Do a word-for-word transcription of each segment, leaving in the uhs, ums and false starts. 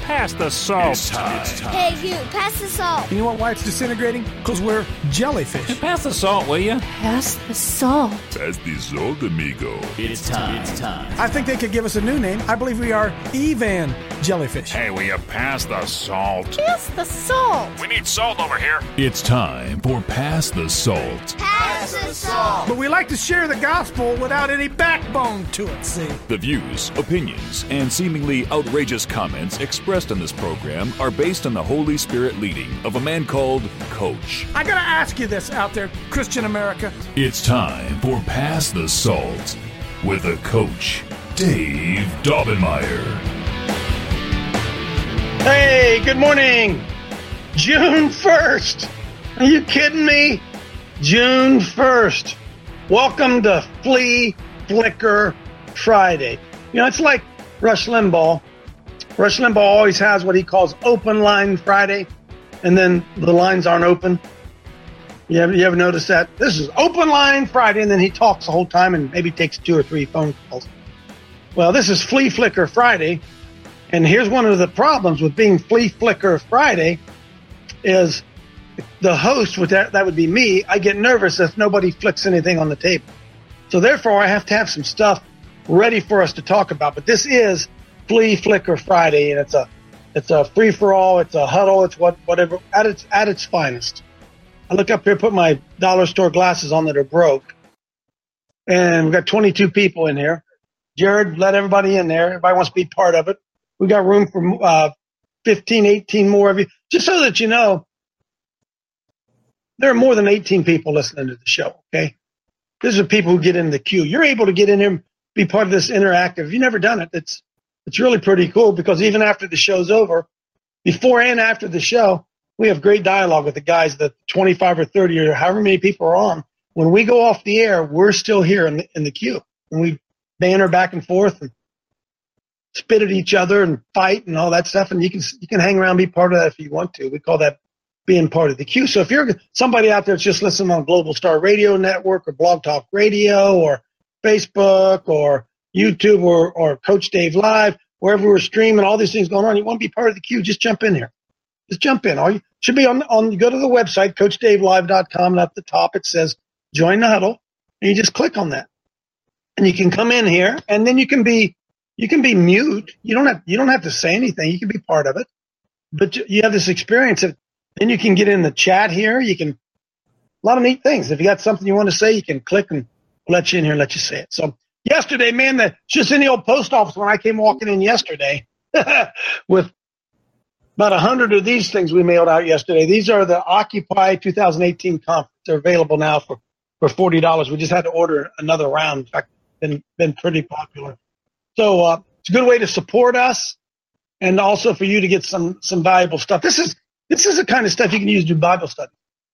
pass the salt. It's time. It's time. Hey, you, pass the salt. You know what, why it's disintegrating? Because we're jellyfish. Pass the salt, will you? Pass the salt. Pass the salt, amigo. It's time. It's time. I think they could give us a new name. I believe we are Evan Jellyfish. Hey, will you pass the salt? Pass the salt. We need salt over here. It's time for Pass the Salt. Pass the salt. But we like to share the gospel without any backbone to it, see? The views, opinions, and seemingly outrageous comments expressed on this program are based on the Holy Spirit leading of a man called Coach. I gotta ask you this out there, Christian America. It's time for Pass the Salt with a Coach, Dave Daubenmire. Hey, good morning. June first. Are you kidding me? June first. Welcome to Flea Flicker Friday. You know, it's like Rush Limbaugh. Rush Limbaugh always has what he calls open line Friday, and then the lines aren't open. You ever, you ever notice that? This is open line Friday, and then he talks the whole time and maybe takes two or three phone calls. Well, this is Flea Flicker Friday. And here's one of the problems with being Flea Flicker Friday is the host, with that, that would be me, I get nervous if nobody flicks anything on the table. So therefore, I have to have some stuff ready for us to talk about. But this is Flea Flicker Friday, and it's a it's a free-for-all, it's a huddle, it's what whatever, at its at its finest. I look up here, put my dollar store glasses on that are broke, and we've got twenty-two people in here. Jared, let everybody in there. Everybody wants to be part of it. We got room for uh, fifteen, eighteen more of you. Just so that you know, there are more than eighteen people listening to the show, okay? These are people who get in the queue. You're able to get in here and be part of this interactive. If you've never done it, it's it's really pretty cool because even after the show's over, before and after the show, we have great dialogue with the guys, the twenty-five or thirty or however many people are on. When we go off the air, we're still here in the, in the queue. And we banter back and forth and spit at each other and fight and all that stuff. And you can you can hang around and be part of that if you want to. We call that being part of the queue. So if you're somebody out there that's just listening on Global Star Radio Network or Blog Talk Radio or Facebook or YouTube or, or Coach Dave Live, wherever we're streaming, all these things going on, you want to be part of the queue, just jump in here. Just jump in. All you should be on, on you go to the website, coach dave live dot com, and at the top it says join the huddle, and you just click on that. And you can come in here, and then you can be You can be mute. You don't have you don't have to say anything. You can be part of it. But you have this experience of then you can get in the chat here. You can a lot of neat things. If you got something you want to say, you can click and let you in here and let you say it. So yesterday, man, the just in the old post office when I came walking in yesterday with about a hundred of these things we mailed out yesterday. These are the Occupy twenty eighteen conference. They're available now for, for forty dollars. We just had to order another round. In fact, been been pretty popular. So uh, it's a good way to support us, and also for you to get some some valuable stuff. This is this is the kind of stuff you can use to do Bible study.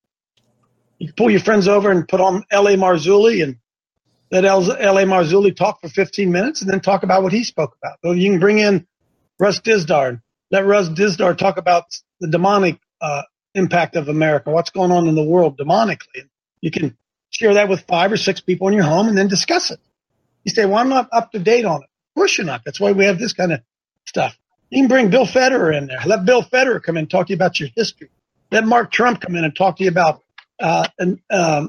You can pull your friends over and put on L A Marzulli and let L A Marzulli talk for fifteen minutes, and then talk about what he spoke about. So you can bring in Russ Dizdar and let Russ Dizdar talk about the demonic uh, impact of America, what's going on in the world demonically. You can share that with five or six people in your home, and then discuss it. You say, "Well, I'm not up to date on it." Of course you're not. That's why we have this kind of stuff. You can bring Bill Federer in there. Let Bill Federer come in and talk to you about your history. Let Mark Trump come in and talk to you about uh, an, um,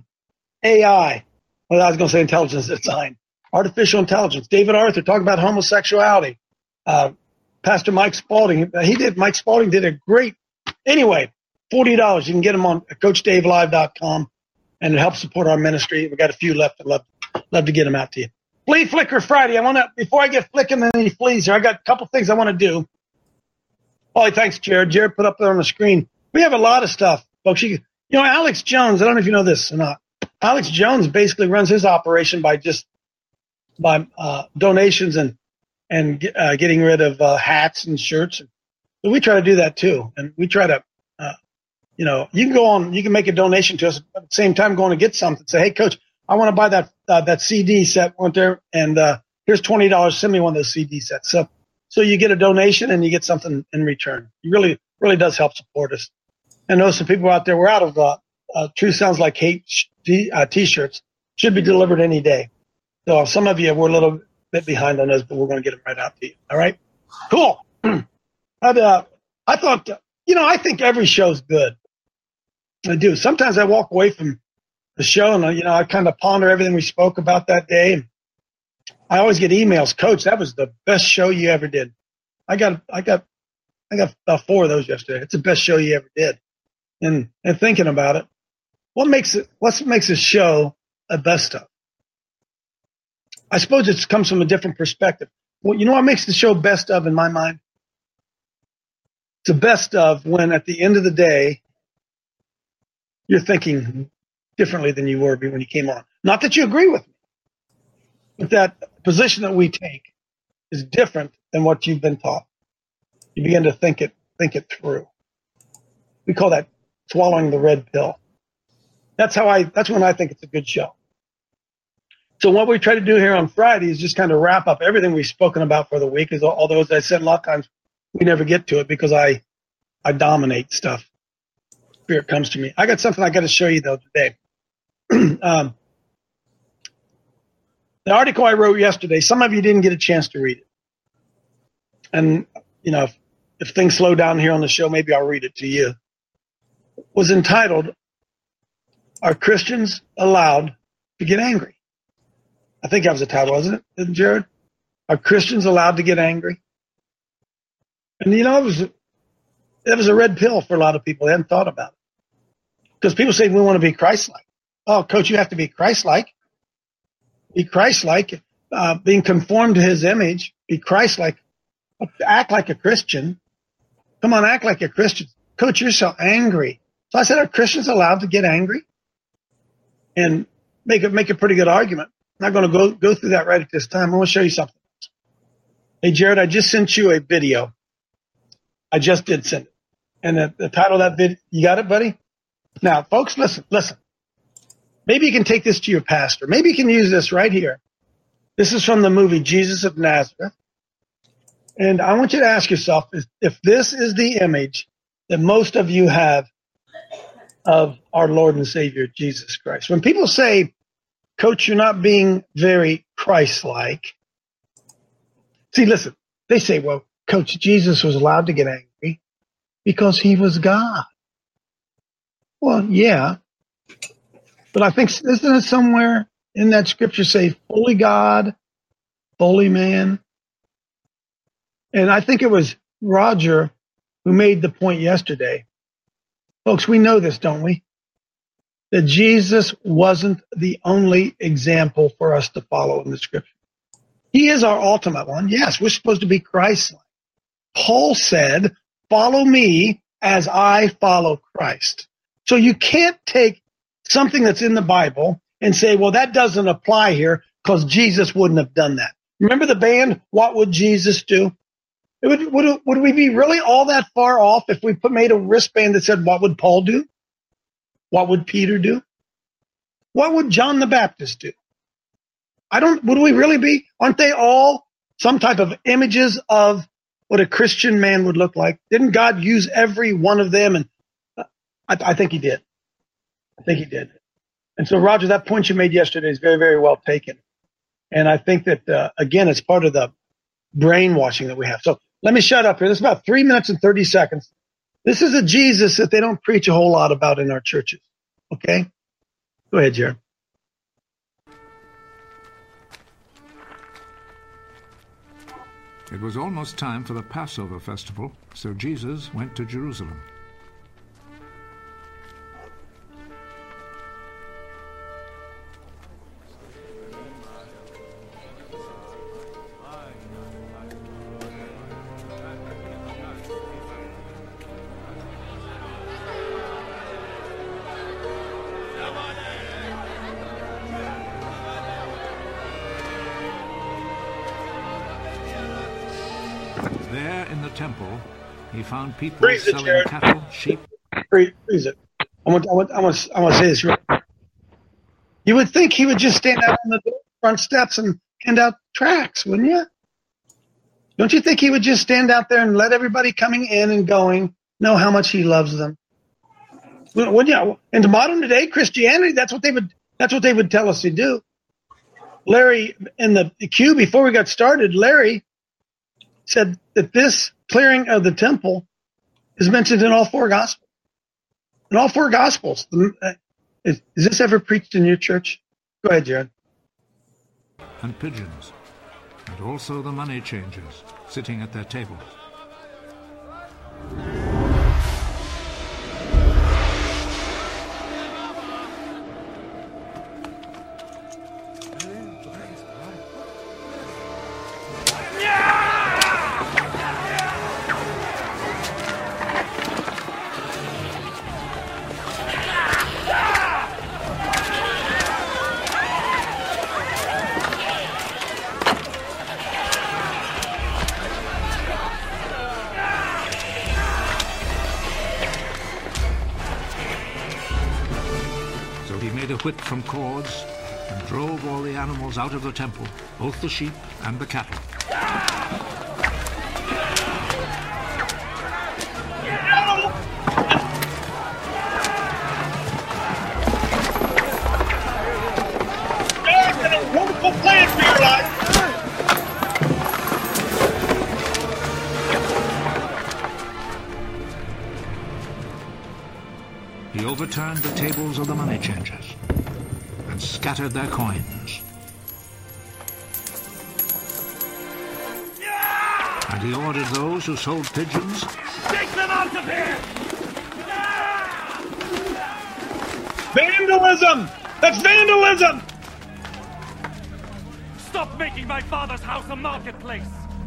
A I. Well, I was going to say intelligence design. Artificial intelligence. David Arthur talk about homosexuality. Uh, Pastor Mike Spalding. He did. Mike Spalding did a great. Anyway, forty dollars. You can get them on coach dave live dot com, and it helps support our ministry. We got a few left. I'd love, love to get them out to you. Flea Flicker Friday. I want to, before I get flicking any fleas here, I got a couple things I want to do. Oh, thanks, Jared. Jared put up there on the screen. We have a lot of stuff, folks. You, you know, Alex Jones, I don't know if you know this or not. Alex Jones basically runs his operation by just, by uh, donations and, and uh, getting rid of uh, hats and shirts. So we try to do that too. And we try to, uh, you know, you can go on, you can make a donation to us at the same time going to get something. Say, hey, coach, I want to buy that uh, that C D set, went there, and uh, here's twenty dollars. Send me one of those C D sets. So, so you get a donation and you get something in return. It really, really does help support us. I know some people out there. We're out of uh, uh, Truth Sounds Like Hate t- uh, T-shirts. Should be delivered any day. So some of you, we're a little bit behind on those, but we're going to get them right out to you. All right, cool. I'd, uh, I thought, you know, I think every show's good. I do. Sometimes I walk away from the show and, you know, I kind of ponder everything we spoke about that day. And I always get emails, Coach, that was the best show you ever did. I got, I got, I got about four of those yesterday. It's the best show you ever did. And, and thinking about it, what makes it, what makes a show a best of? I suppose it comes from a different perspective. Well, you know what makes the show best of in my mind? It's the best of when at the end of the day, you're thinking differently than you were when you came on. Not that you agree with me, but that position that we take is different than what you've been taught. You begin to think it, think it through. We call that swallowing the red pill. That's how I, that's when I think it's a good show. So what we try to do here on Friday is just kind of wrap up everything we've spoken about for the week. Is although, as I said, a lot of times we never get to it because I, I dominate stuff. Spirit comes to me. I got something I got to show you though today. um, the article I wrote yesterday, some of you didn't get a chance to read it. And, you know, if, if things slow down here on the show, maybe I'll read it to you. It was entitled, Are Christians Allowed to Get Angry? I think that was the title, wasn't it, Isn't Jared? Are Christians allowed to get angry? And, you know, it was, it was a red pill for a lot of people. They hadn't thought about it. Because people say we want to be Christ-like. Oh, Coach, you have to be Christ-like. Be Christ-like. Uh, being conformed to his image. Be Christ-like. Act like a Christian. Come on, act like a Christian. Coach, you're so angry. So I said, are Christians allowed to get angry? And make it, make a pretty good argument. I'm not going to go, go through that right at this time. I want to show you something. Hey, Jared, I just sent you a video. I just did send it. And the, the title of that video, you got it, buddy? Now, folks, listen, listen. Maybe you can take this to your pastor. Maybe you can use this right here. This is from the movie Jesus of Nazareth. And I want you to ask yourself if, if this is the image that most of you have of our Lord and Savior, Jesus Christ. When people say, Coach, you're not being very Christ-like. See, listen, they say, well, Coach, Jesus was allowed to get angry because he was God. Well, yeah. But I think, isn't it somewhere in that scripture say fully God, fully man? And I think it was Roger who made the point yesterday. Folks, we know this, don't we? That Jesus wasn't the only example for us to follow in the scripture. He is our ultimate one. Yes, we're supposed to be Christ-like. Paul said, follow me as I follow Christ. So you can't take something that's in the Bible and say, well, that doesn't apply here because Jesus wouldn't have done that. Remember the band, What Would Jesus Do? It would, would, would we be really all that far off if we put, made a wristband that said, what would Paul do? What would Peter do? What would John the Baptist do? I don't, would we really be? Aren't they all some type of images of what a Christian man would look like? Didn't God use every one of them? And I, I think he did. I think he did. And so, Roger, that point you made yesterday is very, very well taken. And I think that, uh, again, it's part of the brainwashing that we have. So let me shut up here. This is about three minutes and thirty seconds. This is a Jesus that they don't preach a whole lot about in our churches. Okay? Go ahead, Jared. It was almost time for the Passover festival, so Jesus went to Jerusalem. There in the temple, he found people Freeze it, selling Jared. cattle, sheep. Freeze, freeze it. I want, I want, I want, I want to say this. Real quick. You would think he would just stand out on the front steps and hand out tracts, wouldn't you? Don't you think he would just stand out there and let everybody coming in and going know how much he loves them? Wouldn't you? In the modern day Christianity, that's what they would. That's what they would tell us to do. Larry, in the queue before we got started, Larry said that this clearing of the temple is mentioned in all four Gospels. In all four Gospels. Is, is this ever preached in your church? Go ahead, Jared. And pigeons, and also the money changers sitting at their tables. Whip from cords and drove all the animals out of the temple, both the sheep and the cattle. God had a wonderful plan for your life. He overturned the tables of the money changers and scattered their coins. And he ordered those who sold pigeons, Take them out of here! Vandalism! That's vandalism! Stop making my father's house a marketplace!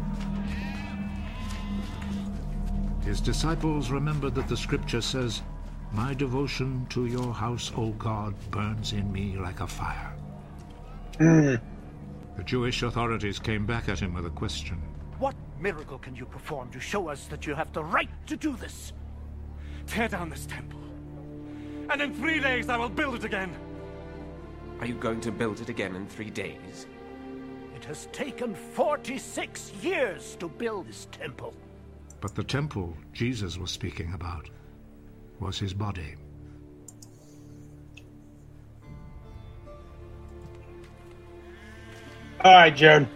his disciples remembered that the scripture says, "My devotion to your house, O God, burns in me like a fire." Mm. The Jewish authorities came back at him with a question. What miracle can you perform to show us that you have the right to do this? Tear down this temple, and in three days I will build it again. Are you going to build it again in three days? It has taken forty-six years to build this temple. But the temple Jesus was speaking about was his body. All right, Jared.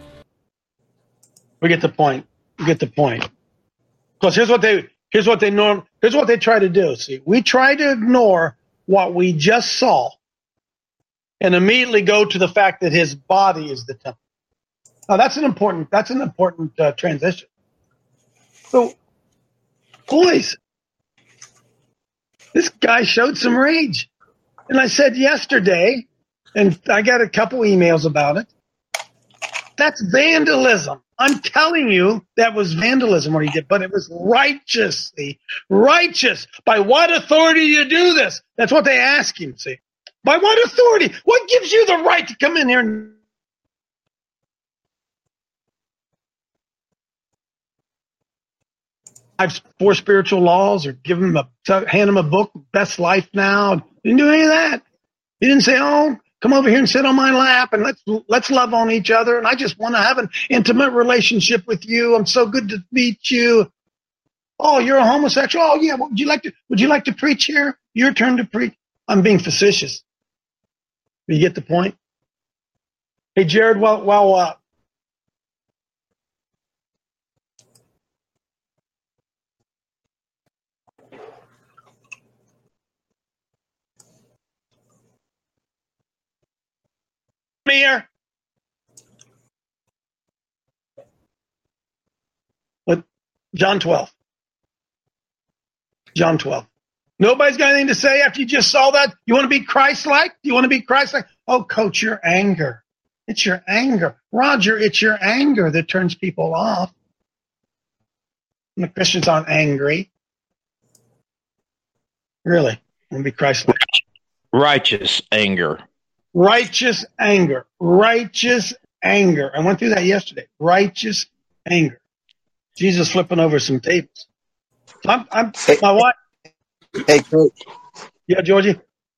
We get the point. We get the point. Because here's what they here's what they norm here's what they try to do. See, we try to ignore what we just saw and immediately go to the fact that his body is the temple. Now that's an important that's an important uh, transition. So, boys, this guy showed some rage, and I said yesterday, and I got a couple emails about it. That's vandalism. I'm telling you, that was vandalism what he did, but it was righteously righteous. By what authority do you do this? That's what they ask him. See, by what authority? What gives you the right to come in here and four spiritual laws, or give him a hand him a book, Best Life Now? He didn't do any of that. He didn't say, "Oh, come over here and sit on my lap and let's let's love on each other. And I just want to have an intimate relationship with you. I'm so good to meet you. Oh, you're a homosexual. Oh, yeah. Would you like to Would you like to preach here? Your turn to preach." I'm being facetious. You get the point? Hey, Jared. Well, well. Uh, Here. What? John twelve. John twelve. Nobody's got anything to say after you just saw that? You want to be Christ-like? You want to be Christ-like? Oh, Coach, your anger. It's your anger. Roger, it's your anger that turns people off. And the Christians aren't angry. Really? I want to be Christ-like. Righteous anger. Righteous anger. Righteous anger. I went through that yesterday. Righteous anger. Jesus flipping over some tables. I'm, I'm hey, my wife. Hey, Coach. Yeah, Georgie?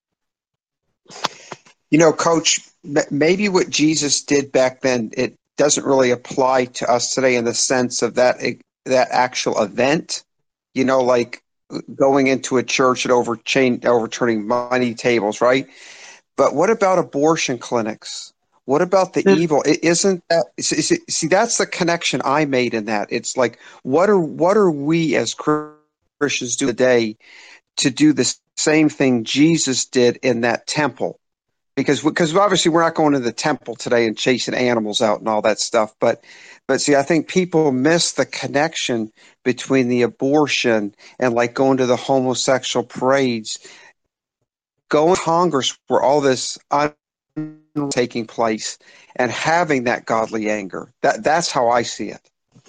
You know, Coach, maybe what Jesus did back then, it doesn't really apply to us today in the sense of that that actual event. You know, like going into a church and over chain, overturning money tables, right? But what about abortion clinics? What about the evil? It isn't that see, see, see, that's the connection I made in that. It's like, what are what are we as Christians do today to do the same thing Jesus did in that temple? Because because obviously we're not going to the temple today and chasing animals out and all that stuff. But but see, I think people miss the connection between the abortion and like going to the homosexual parades, going to Congress where all this un- taking place and having that godly anger. That that's how I see it.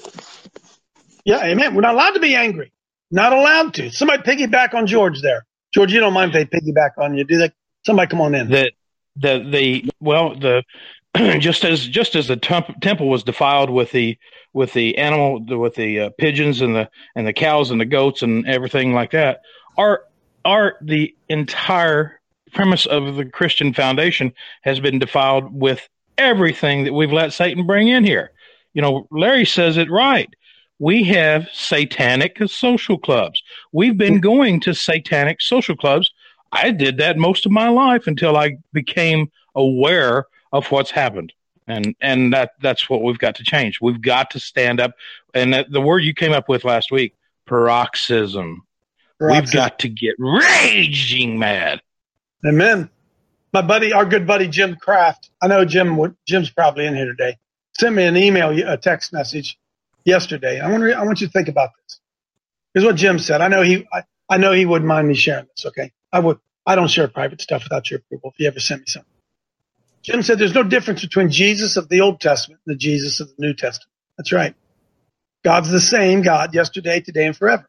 Yeah, amen. We're not allowed to be angry. Not allowed to. Somebody piggyback on George there. George, you don't mind if they piggyback on you, do they? Somebody come on in. That the the well the just as just as the temp- temple was defiled with the with the animal with the uh, pigeons and the and the cows and the goats and everything like that, our our the entire premise of the Christian foundation has been defiled with everything that we've let Satan bring in here. You know, Larry says it right. We have satanic social clubs. We've been going to satanic social clubs. I did that most of my life until I became aware of what's happened. And and that that's what we've got to change. We've got to stand up. And that, the word you came up with last week, paroxysm. paroxysm. We've got to get raging mad. Amen. My buddy, our good buddy, Jim Kraft, I know Jim. Jim's probably in here today, sent me an email, a text message yesterday. I want to, I want you to think about this. Here's what Jim said. I know he, I, I know he wouldn't mind me sharing this. Okay. I would, I don't share private stuff without your approval. If you ever send me something. Jim said there's no difference between Jesus of the Old Testament and the Jesus of the New Testament. That's right. God's the same God yesterday, today, and forever.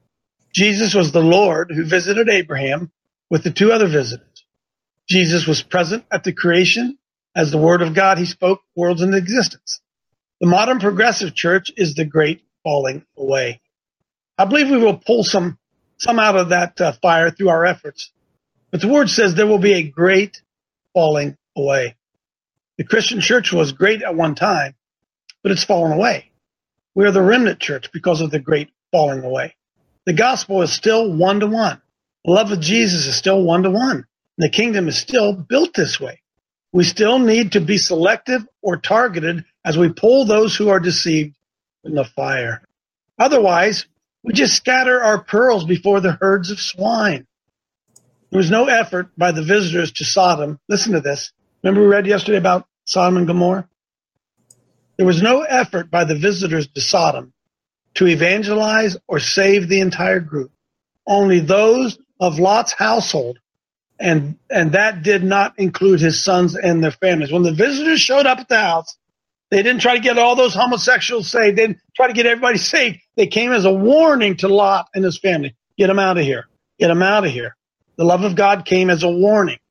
Jesus was the Lord who visited Abraham with the two other visitors. Jesus was present at the creation. As the Word of God, he spoke worlds into existence. The modern progressive church is the great falling away. I believe we will pull some, some out of that uh, fire through our efforts. But the Word says there will be a great falling away. The Christian church was great at one time, but it's fallen away. We are the remnant church because of the great falling away. The gospel is still one-to-one. The love of Jesus is still one-to-one. The kingdom is still built this way. We still need to be selective or targeted as we pull those who are deceived in the fire. Otherwise, we just scatter our pearls before the herds of swine. There was no effort by the visitors to Sodom. Listen to this. Remember we read yesterday about Sodom and Gomorrah? There was no effort by the visitors to Sodom to evangelize or save the entire group. Only those of Lot's household, and and that did not include his sons and their families. When the visitors showed up at the house, they didn't try to get all those homosexuals saved. They didn't try to get everybody saved. They came as a warning to Lot and his family. Get them out of here. Get them out of here. The love of God came as a warning.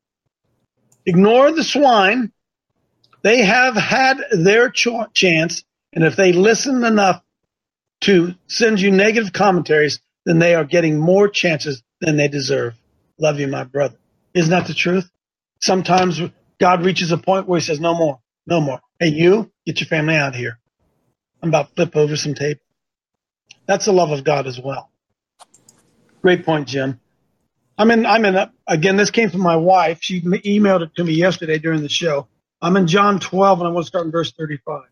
Ignore the swine. They have had their ch- chance, and if they listen enough to send you negative commentaries, then they are getting more chances than they deserve. Love you, my brother. Isn't that the truth? Sometimes God reaches a point where he says, no more, no more. Hey, you, get your family out of here. I'm about to flip over some tape. That's the love of God as well. Great point, Jim. I'm in, I'm in, a, again, this came from my wife. She emailed it to me yesterday during the show. I'm in John twelve, and I want to start in verse thirty-five.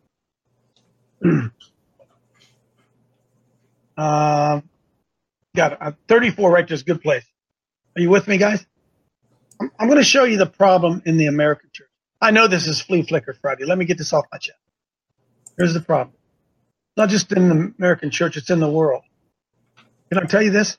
uh, got it. Uh, thirty-four right there's a good place. Are you with me, guys? I'm, I'm going to show you the problem in the American church. I know this is Flea Flicker Friday. Let me get this off my chest. Here's the problem. Not just in the American church, it's in the world. Can I tell you this?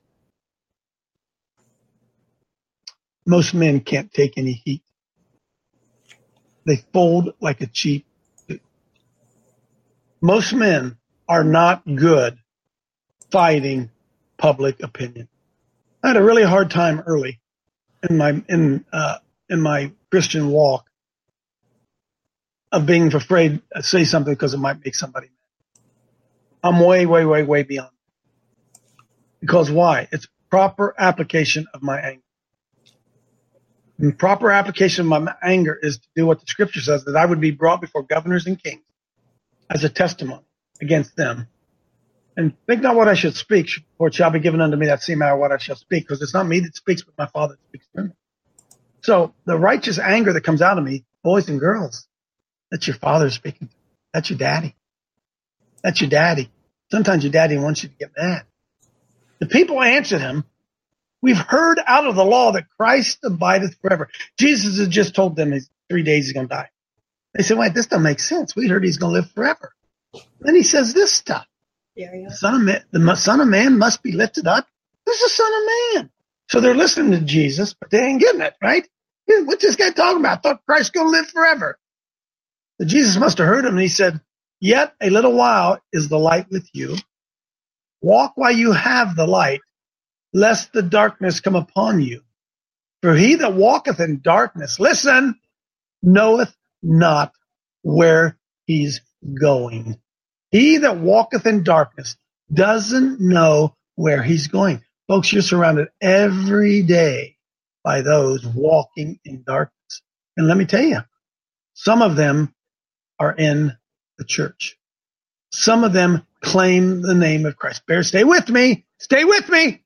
Most men can't take any heat. They fold like a cheap suit. Most men are not good fighting public opinion. I had a really hard time early in my in uh, in my Christian walk of being afraid to say something because it might make somebody mad. I'm way, way, way, way beyond. Because why? It's proper application of my anger. And proper application of my anger is to do what the scripture says, that I would be brought before governors and kings as a testimony against them. And think not what I should speak, for it shall be given unto me that same hour what I shall speak, because it's not me that speaks, but my Father that speaks through me. So the righteous anger that comes out of me, boys and girls, That's your father speaking. That's your daddy. That's your daddy. Sometimes your daddy wants you to get mad. The people answered him, we've heard out of the law that Christ abideth forever. Jesus had just told them in three days he's going to die. They said, wait, this doesn't make sense. We heard he's going to live forever. Then he says this stuff. Yeah, yeah. The Son of Man, the Son of Man must be lifted up. Who's the Son of Man? So they're listening to Jesus, but they ain't getting it, right? What's this guy talking about? I thought Christ's going to live forever. But Jesus must have heard him, and he said, yet a little while is the light with you. Walk while you have the light, lest the darkness come upon you. For he that walketh in darkness, listen, knoweth not where he's going. He that walketh in darkness doesn't know where he's going. Folks, you're surrounded every day by those walking in darkness. And let me tell you, some of them are in the church. Some of them claim the name of Christ. Bear, stay with me. Stay with me.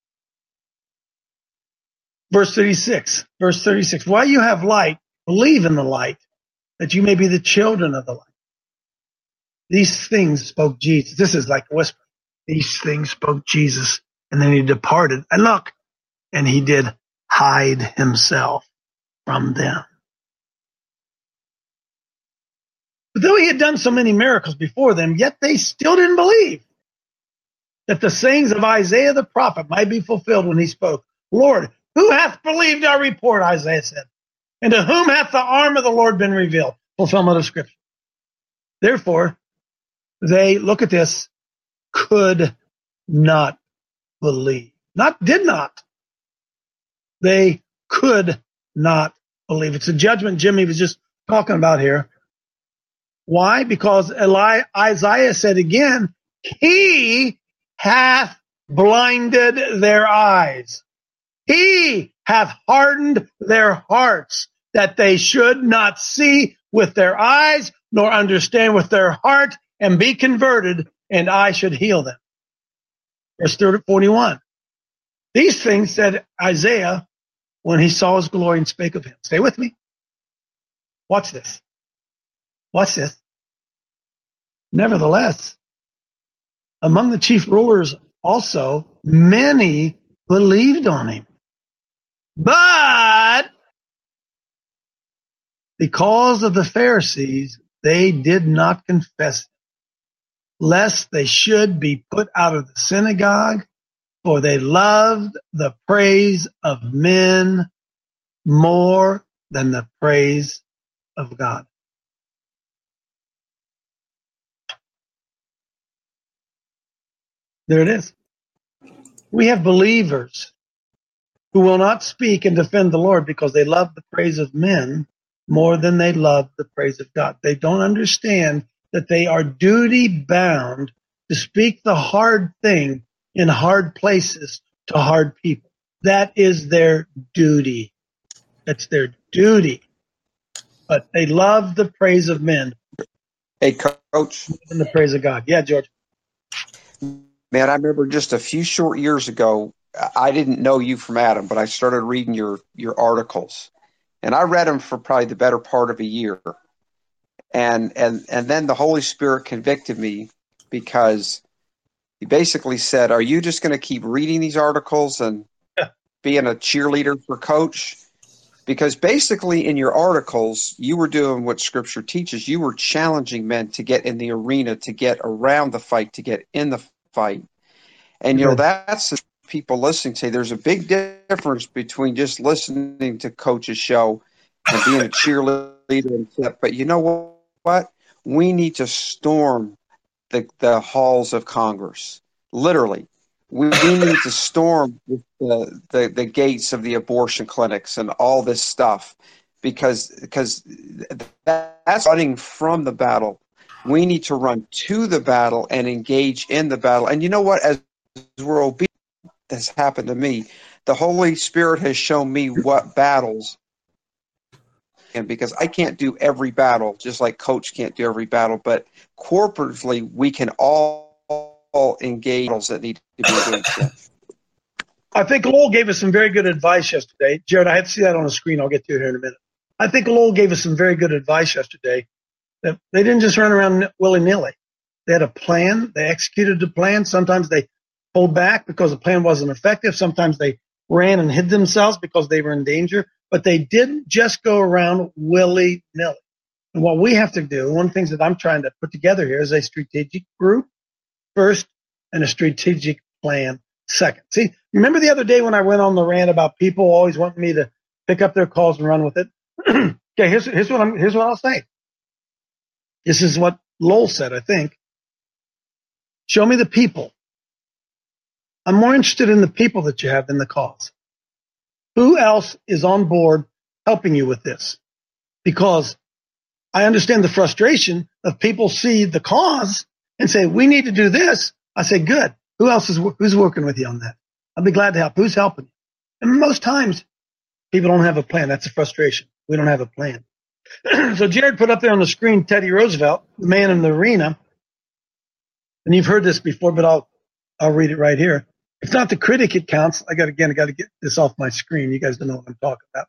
Verse thirty-six. Verse thirty-six. While you have light, believe in the light, that you may be the children of the light. These things spoke Jesus. This is like a whisper. These things spoke Jesus, and then he departed. And look, and he did hide himself from them. But though he had done so many miracles before them, yet they still didn't believe that the sayings of Isaiah the prophet might be fulfilled when he spoke. Lord, who hath believed our report, Isaiah said, and to whom hath the arm of the Lord been revealed? Fulfillment of Scripture. Therefore, they, look at this, could not believe. Not did not. They could not believe. It's a judgment Jimmy was just talking about here. Why? Because Eli- Isaiah said again, he hath blinded their eyes. He hath hardened their hearts, that they should not see with their eyes, nor understand with their heart, and be converted, and I should heal them. Verse forty-one. These things said Isaiah when he saw his glory and spake of him. Stay with me. Watch this. Watch this. Nevertheless, among the chief rulers also, many believed on him. But because of the Pharisees, they did not confess him, lest they should be put out of the synagogue, for they loved the praise of men more than the praise of God. There it is. We have believers who will not speak and defend the Lord because they love the praise of men more than they love the praise of God. They don't understand that they are duty bound to speak the hard thing in hard places to hard people. That is their duty. That's their duty. But they love the praise of men. Hey, Coach. And the praise of God. Yeah, George. Man, I remember just a few short years ago, I didn't know you from Adam, but I started reading your, your articles. And I read them for probably the better part of a year. And, and, and then the Holy Spirit convicted me because he basically said, are you just going to keep reading these articles and yeah. being a cheerleader for Coach? Because basically in your articles, you were doing what Scripture teaches. You were challenging men to get in the arena, to get around the fight, to get in the fight. And, you know, that's the people listening say there's a big difference between just listening to Coach's show and being a cheerleader and stuff. But you know what? We need to storm the, the halls of Congress. Literally. We, we need to storm the, the, the gates of the abortion clinics and all this stuff because, because that's running from the battle. We need to run to the battle and engage in the battle. And you know what? As we're obedient, that's happened to me. The Holy Spirit has shown me what battles, and because I can't do every battle, just like Coach can't do every battle, but corporately we can all, all engage battles that need to be engaged in. I think Lowell gave us some very good advice yesterday. Jared, I had to see that on the screen. I'll get to it here in a minute. I think Lowell gave us some very good advice yesterday They didn't just run around willy-nilly. They had a plan. They executed the plan. Sometimes they pulled back because the plan wasn't effective. Sometimes they ran and hid themselves because they were in danger. But they didn't just go around willy-nilly. And what we have to do, one of the things that I'm trying to put together here is a strategic group first and a strategic plan second. See, remember the other day when I went on the rant about people always wanting me to pick up their calls and run with it? Okay, here's, here's what I'm, here's what I'll say. This is what Lowell said, I think. Show me the people. I'm more interested in the people that you have than the cause. Who else is on board helping you with this? Because I understand the frustration of people see the cause and say, we need to do this. I say, good. Who else is, who's working with you on that? I'll be glad to help. Who's helping you? And most times people don't have a plan. That's a frustration. We don't have a plan. So Jared put up there on the screen, Teddy Roosevelt, the man in the arena. And you've heard this before, but I'll, I'll read it right here. It's not the critic it counts. I got, again, I got to get this off my screen. You guys don't know what I'm talking about.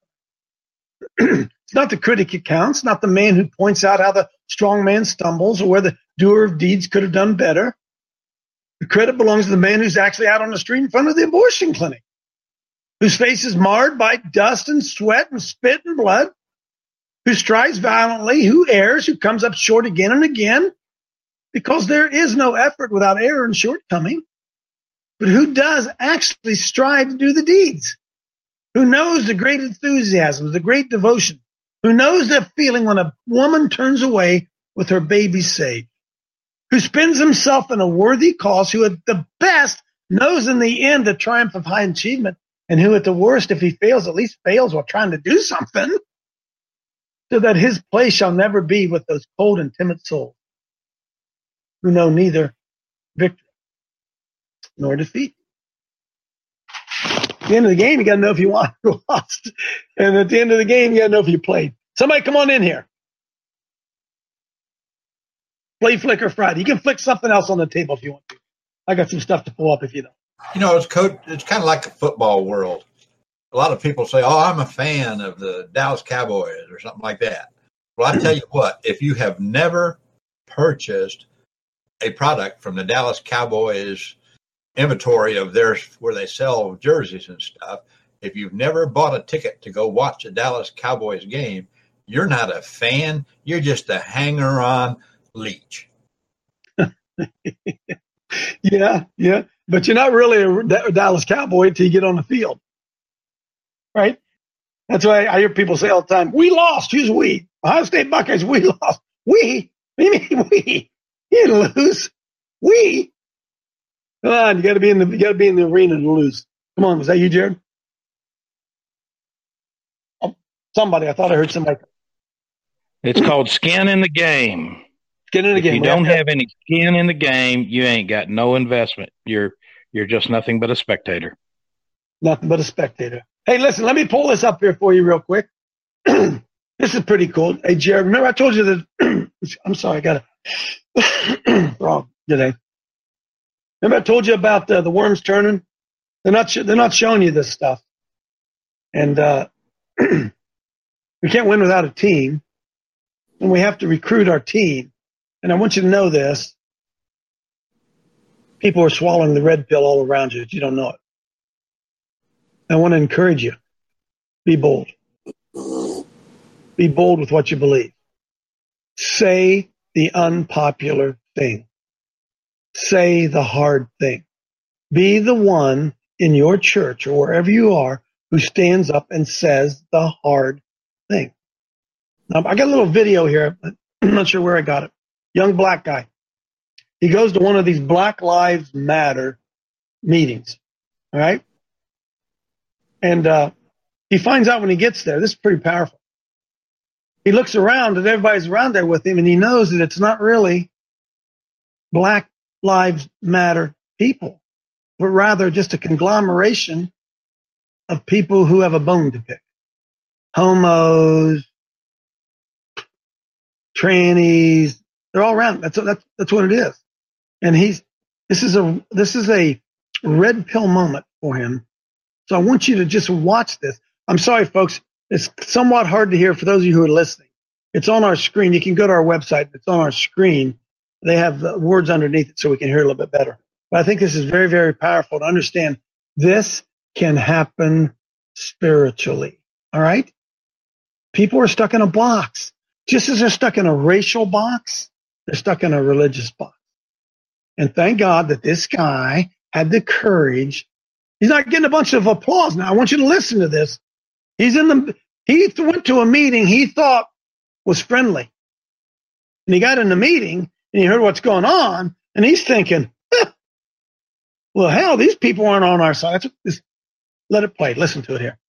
It's not the critic it counts, not the man who points out how the strong man stumbles or where the doer of deeds could have done better. The credit belongs to the man who's actually out on the street in front of the abortion clinic, whose face is marred by dust and sweat and spit and blood, who strives violently, who errs, who comes up short again and again, because there is no effort without error and shortcoming, but who does actually strive to do the deeds, who knows the great enthusiasm, the great devotion, who knows that feeling when a woman turns away with her baby saved, who spends himself in a worthy cause, who at the best knows in the end the triumph of high achievement, and who at the worst, if he fails, at least fails while trying to do something, so that his place shall never be with those cold and timid souls who know neither victory nor defeat. At the end of the game, you got to know if you won or lost. And at the end of the game, you got to know if you played. Somebody come on in here. Play Flicker Friday. You can flick something else on the table if you want to. I got some stuff to pull up if you don't. You know, it's co- it's kind of like the football world. A lot of people say, oh, I'm a fan of the Dallas Cowboys or something like that. Well, I tell you what, if you have never purchased a product from the Dallas Cowboys inventory of theirs where they sell jerseys and stuff, if you've never bought a ticket to go watch a Dallas Cowboys game, you're not a fan. You're just a hanger-on leech. yeah, yeah. But you're not really a Dallas Cowboy until you get on the field. Right? That's why I hear people say all the time, we lost. Who's we? Ohio State Buckeyes, we lost. We? What do you mean we? You didn't lose. We? Come on, you gotta be in the you gotta be in the arena to lose. Come on, was that you, Jared? Oh, somebody, I thought I heard somebody. It's called skin in the game. Skin in the if game. You don't have any skin in the game, you ain't got no investment. You're you're just nothing but a spectator. Nothing but a spectator. Hey, listen, let me pull this up here for you real quick. This is pretty cool. Hey, Jared, remember I told you that, I'm sorry, I got it wrong today. Remember I told you about uh, the worms turning? They're not, sh- they're not showing you this stuff. And uh, we can't win without a team. And we have to recruit our team. And I want you to know this. People are swallowing the red pill all around you. You don't know it. I want to encourage you. Be bold. Be bold with what you believe. Say the unpopular thing. Say the hard thing. Be the one in your church or wherever you are who stands up and says the hard thing. Now, I got a little video here. I'm not sure where I got it. Young black guy. He goes to one of these Black Lives Matter meetings. All right? And uh, he finds out when he gets there, this is pretty powerful. He looks around and everybody's around there with him, and he knows that it's not really Black Lives Matter people, but rather just a conglomeration of people who have a bone to pick. Homos, trannies, they're all around. That's that's that's what it is. And he's this is a this is a red pill moment for him. So I want you to just watch this. I'm sorry, folks. It's somewhat hard to hear for those of you who are listening. It's on our screen. You can go to our website. It's on our screen. They have uh, words underneath it so we can hear a little bit better. But I think this is very, very powerful to understand this can happen spiritually. All right? People are stuck in a box. Just as they're stuck in a racial box, they're stuck in a religious box. And thank God that this guy had the courage. He's not getting a bunch of applause now. I want you to listen to this. He's in the, he went to a meeting he thought was friendly. And he got in the meeting and he heard what's going on. And he's thinking, eh, well, hell, these people aren't on our side. Just let it play. Listen to it here.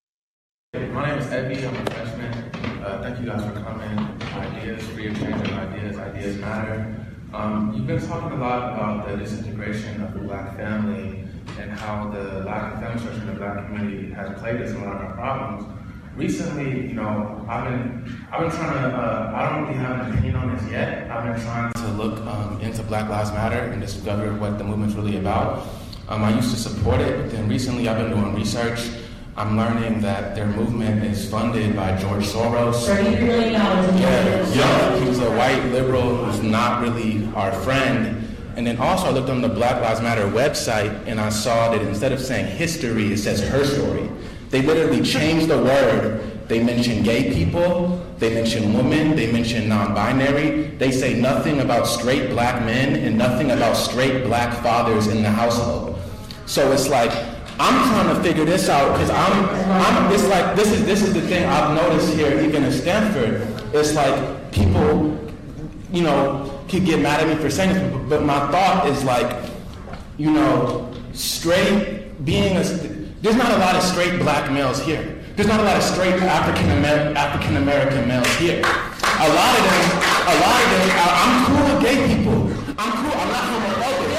My name is Evie. I'm a freshman. Uh, thank you guys for coming. Ideas, free exchange of ideas. Ideas matter. Um, you've been talking a lot about the disintegration of the Black family and how the lack of family structure in the Black community has plagued us in a lot of our problems. Recently, you know, I've been, I've been trying to, uh, I don't really have an opinion on this yet. I've been trying to look um, into Black Lives Matter and discover what the movement's really about. Um, I used to support it, but then recently I've been doing research. I'm learning that their movement is funded by George Soros. thirty billion dollars. Yeah, yeah, he was a white liberal who's not really our friend. And then also I looked on the Black Lives Matter website and I saw that instead of saying history, it says her story. They literally changed the word. They mention gay people, they mention women, they mention non-binary. They say nothing about straight Black men and nothing about straight Black fathers in the household. So it's like, I'm trying to figure this out because I'm, I'm, it's like, this is, this is the thing I've noticed here, even in Stanford. It's like people, you know, could get mad at me for saying this, but my thought is like, you know, straight being a, there's not a lot of straight Black males here. There's not a lot of straight African Amer- African American males here. A lot of them, a lot of them, I, I'm cool with gay people. I'm cool, I'm not homophobic.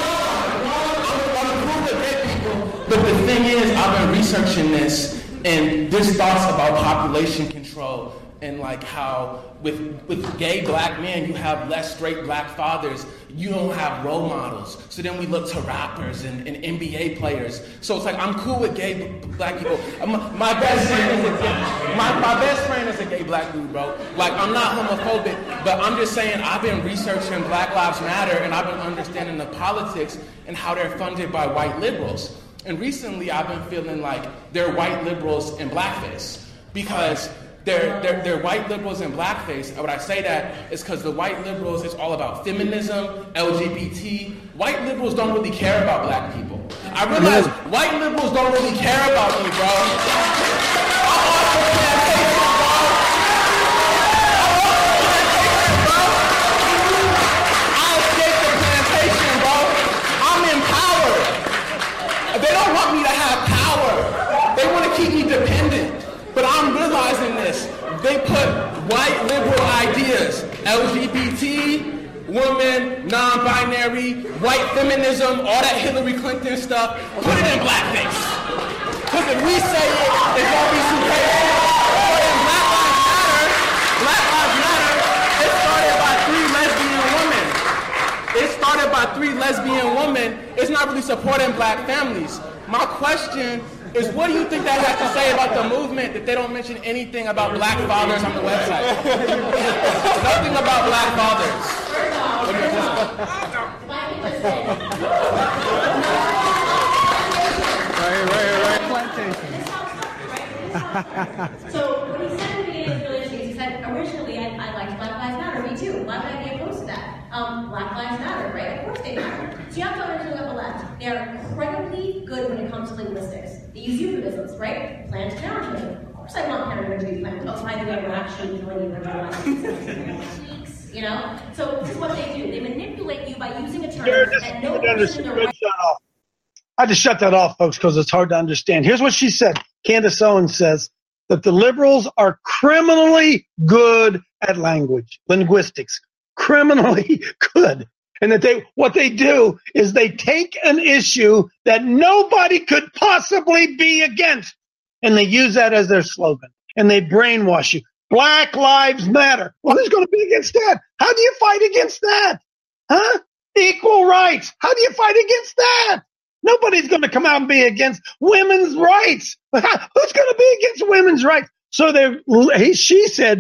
I'm, I'm cool with gay people. But the thing is, I've been researching this, and there's thoughts about population control and like how with with gay Black men, you have less straight Black fathers. You don't have role models. So then we look to rappers and, and N B A players. So it's like, I'm cool with gay Black people. My, my best friend is a gay, my, my best friend is a gay Black dude, bro. Like, I'm not homophobic, but I'm just saying I've been researching Black Lives Matter and I've been understanding the politics and how they're funded by white liberals. And recently I've been feeling like they're white liberals in blackface because They're, they're, they're white liberals in blackface. And when I say that, it's because the white liberals, it's all about feminism, L G B T. White liberals don't really care about Black people. I realize white liberals don't really care about me, bro. I'm off the plantation, bro. I'm off the plantation, bro. I escaped the plantation, bro. I'm empowered. They don't want me to have power. They want to keep me dependent. But I'm realizing this. They put white liberal ideas, L G B T, women, non-binary, white feminism, all that Hillary Clinton stuff, put it in blackface. Because if we say it, it's going to be too crazy. But in Black Lives Matter, Black Lives Matter, it started by three lesbian women. It started by three lesbian women. It's not really supporting Black families. My question is, what do you think that has to say about the movement that they don't mention anything about Black fathers on the website? Nothing about Black fathers. right, right, right. So when he said in the beginning, it's really interesting. He said, originally, I, I liked Black Lives Matter. Me too. Why would I be opposed to that? Um, Black Lives Matter, right? Of course they matter. So you have to understand about the left. They are incredibly good when it comes to linguistics. They use euphemisms, right? Planned parenthood. Of course I want parenthood to be planned. Oh, by the way, we're actually killing you everyone. You know? So this is what they do. They manipulate you by using a term that no person in the right... I had to shut that off, folks, because it's hard to understand. Here's what she said. Candace Owens says that the liberals are criminally good at language, linguistics. Criminally good. And that they, what they do is they take an issue that nobody could possibly be against, and they use that as their slogan, and they brainwash you. Black Lives Matter. Well, who's going to be against that? How do you fight against that? Huh? Equal rights. How do you fight against that? Nobody's going to come out and be against women's rights. Who's going to be against women's rights? So they, she said,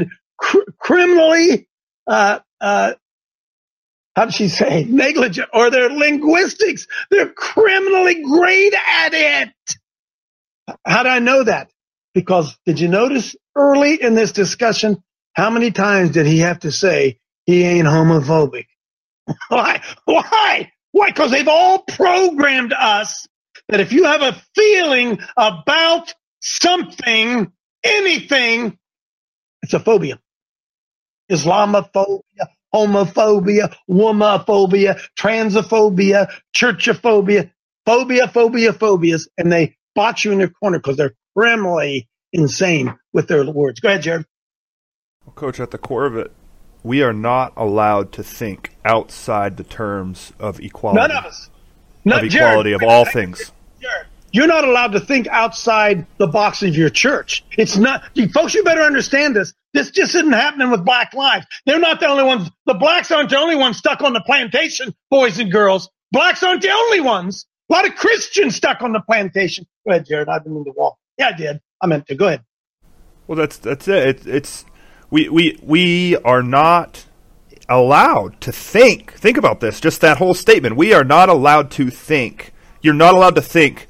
cr- criminally, uh, uh, how did she say, negligent, or their linguistics. They're criminally great at it. How do I know that? Because did you notice early in this discussion, how many times did he have to say he ain't homophobic? Why? Why? Why? Because they've all programmed us that if you have a feeling about something, anything, it's a phobia. Islamophobia, homophobia, womophobia, transophobia, churchophobia, phobia, phobia, phobias, and they box you in your corner because they're criminally insane with their words. Go ahead, Jared. Well, Coach, at the core of it, we are not allowed to think outside the terms of equality. None of us. Not of equality Jared, of all things. Jared, you're not allowed to think outside the box of your church. It's not, you, folks, you better understand this. This just isn't happening with black lives. They're not the only ones. The blacks aren't the only ones stuck on the plantation, boys and girls. Blacks aren't the only ones. A lot of Christians stuck on the plantation. Go ahead, Jared. I didn't mean to walk. Yeah, I did. I meant to. Go ahead. Well, that's that's it. it it's we we we are not allowed to think. Think about this. Just that whole statement. We are not allowed to think. You're not allowed to think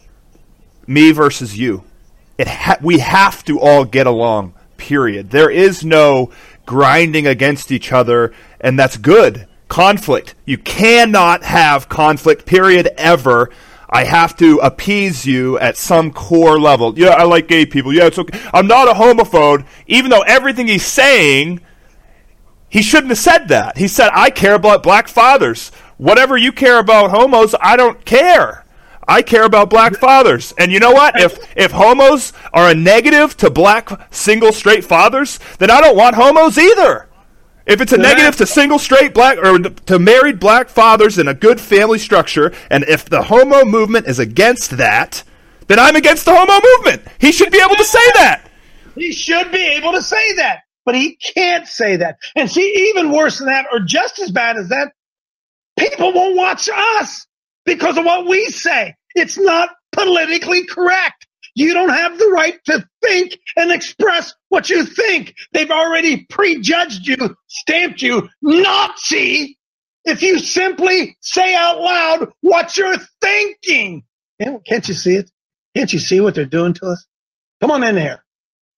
me versus you. It ha- we have to all get along. Period. There is no grinding against each other, and that's good. Conflict. You cannot have conflict, period, ever. I have to appease you at some core level. Yeah, I like gay people. Yeah, it's okay. I'm not a homophobe, even though everything he's saying, he shouldn't have said that. He said, I care about black fathers. Whatever you care about homos, I don't care. I care about black fathers. And you know what? If if homos are a negative to black single straight fathers, then I don't want homos either. If it's a negative to single straight black or to married black fathers in a good family structure, and if the homo movement is against that, then I'm against the homo movement. He should be able to say that. He should be able to say that, but he can't say that. And see, even worse than that, or just as bad as that, people won't watch us because of what we say. It's not politically correct. You don't have the right to think and express what you think. They've already prejudged you, stamped you Nazi if you simply say out loud what you're thinking. Can't you see it? Can't you see what they're doing to us? Come on in here.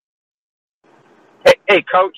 Hey, hey, Coach.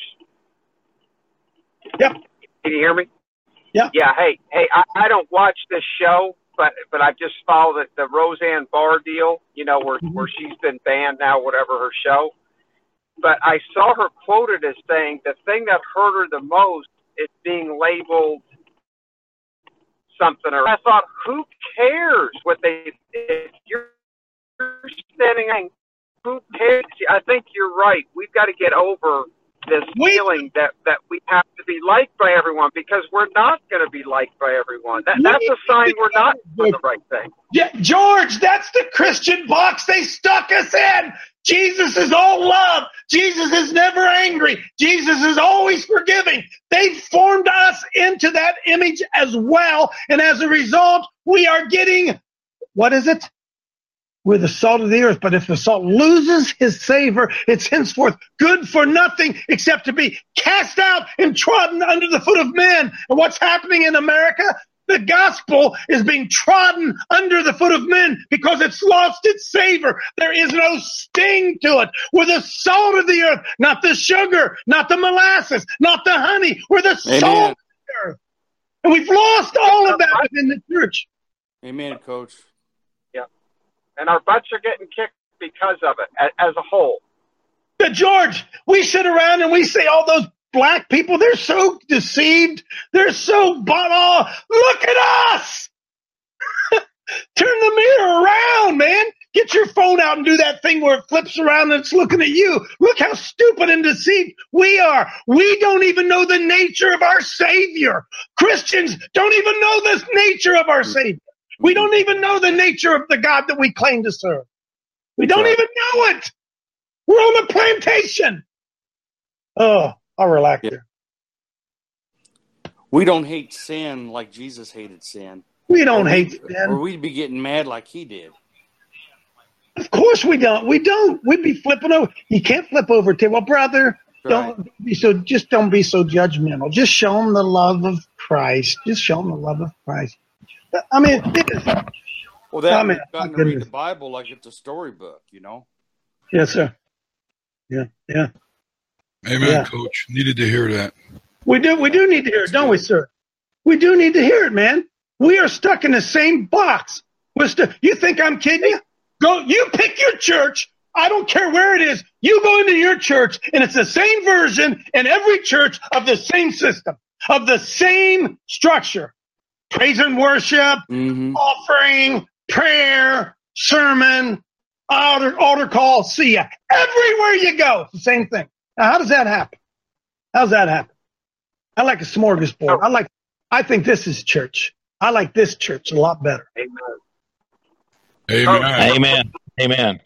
Yep. Can you hear me? Yeah. Yeah. Hey, hey. I, I don't watch this show, but but I just followed the, the Roseanne Barr deal. You know, where mm-hmm. where she's been banned now, whatever her show. But I saw her quoted as saying the thing that hurt her the most is being labeled something. Or I thought, who cares what they? If you're standing, who cares? I think you're right. We've got to get over this feeling that, that we have to be liked by everyone, because we're not going to be liked by everyone. That, that's a sign we're not doing the right thing. Yeah, George, that's the Christian box they stuck us in. Jesus is all love. Jesus is never angry. Jesus is always forgiving. They formed us into that image as well. And as a result, we are getting, what is it? We're the salt of the earth, but if the salt loses his savor, it's henceforth good for nothing except to be cast out and trodden under the foot of men. And what's happening in America? The gospel is being trodden under the foot of men because it's lost its savor. There is no sting to it. We're the salt of the earth, not the sugar, not the molasses, not the honey. We're the Amen. salt of the earth. And we've lost all of that within the church. Amen, Coach. And our butts are getting kicked because of it, as a whole. But George, we sit around and we say all those black people, they're so deceived. They're so bought off. Look at us. Turn the mirror around, man. Get your phone out and do that thing where it flips around and it's looking at you. Look how stupid and deceived we are. We don't even know the nature of our Savior. Christians don't even know the nature of our Savior. We don't even know the nature of the God that we claim to serve. We don't even know it. We're on the plantation. Oh, I'll relax yeah. here. We don't hate sin like Jesus hated sin. We don't or hate we, sin. Or we'd be getting mad like he did. Of course we don't. We don't. We'd be flipping over. You can't flip over to, well, brother, Don't be so. Just don't be so judgmental. Just show them the love of Christ. Just show them the love of Christ. I mean, it is. Well, they I haven't mean, gotten to goodness. read the Bible like it's a storybook, you know. Yes, sir. Yeah, yeah. Amen, Yeah. Coach. Needed to hear that. We do. We do need to hear it, don't we, sir? We do need to hear it, man. We are stuck in the same box. We're stu- you think I'm kidding you? Go. You pick your church. I don't care where it is. You go into your church, and it's the same version in every church of the same system, of the same structure. Praise and worship, offering, prayer, sermon, altar, altar call, see ya. Everywhere you go, it's the same thing. Now, how does that happen? How does that happen? I like a smorgasbord. I like. I think this is church. I like this church a lot better. Amen. Amen. Amen. Amen.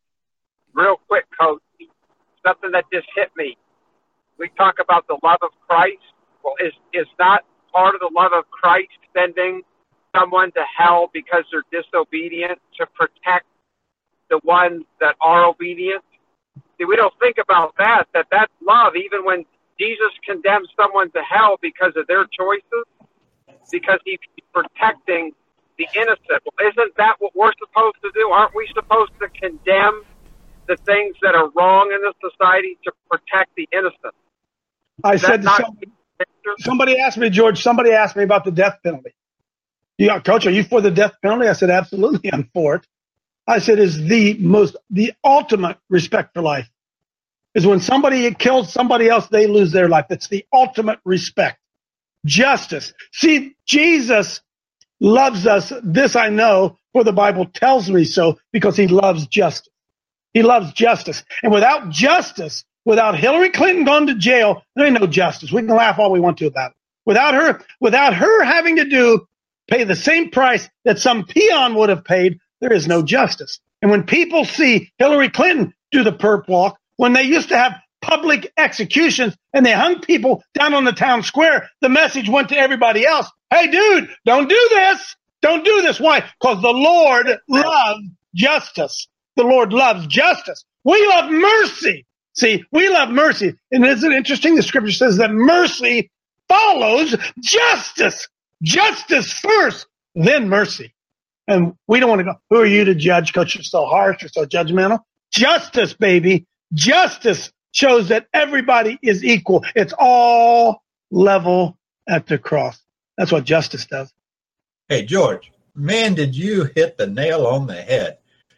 Real quick, Coach, something that just hit me. We talk about the love of Christ. Well, is is not part of the love of Christ sending someone to hell because they're disobedient to protect the ones that are obedient? See, we don't think about that, that that's love, even when Jesus condemns someone to hell because of their choices, because he's protecting the innocent. Well, isn't that what we're supposed to do? Aren't we supposed to condemn the things that are wrong in this society to protect the innocent? I Is said that to not- somebody, somebody asked me, George, somebody asked me about the death penalty. Yeah, Coach, are you for the death penalty? I said, absolutely, I'm for it. I said, is the most, the ultimate respect for life is when somebody kills somebody else, they lose their life. That's the ultimate respect. Justice. See, Jesus loves us. This I know, for the Bible tells me so, because he loves justice. He loves justice. And without justice, without Hillary Clinton going to jail, there ain't no justice. We can laugh all we want to about it. Without her, without her having to do, pay the same price that some peon would have paid, there is no justice. And when people see Hillary Clinton do the perp walk, when they used to have public executions and they hung people down on the town square, the message went to everybody else. Hey, dude, don't do this. Don't do this. Why? Because the Lord loves justice. The Lord loves justice. We love mercy. See, we love mercy. And isn't it interesting? The scripture says that mercy follows justice. Justice first, then mercy. And we don't want to go, who are you to judge? Coach, you're so harsh, you're so judgmental. Justice, baby. Justice shows that everybody is equal. It's all level at the cross. That's what justice does. Hey, George, man, did you hit the nail on the head.